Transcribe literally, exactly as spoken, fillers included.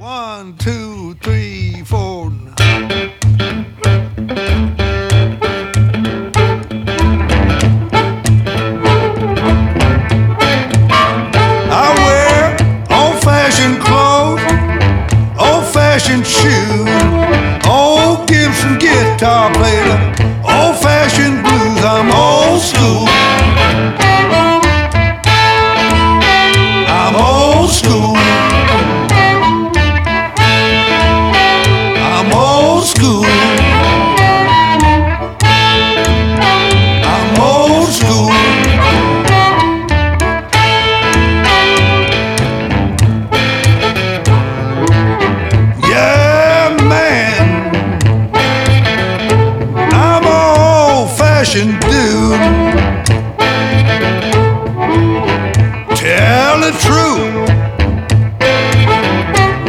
One, two, three, four. I wear old-fashioned clothes, old-fashioned shoes, old Gibson guitar player.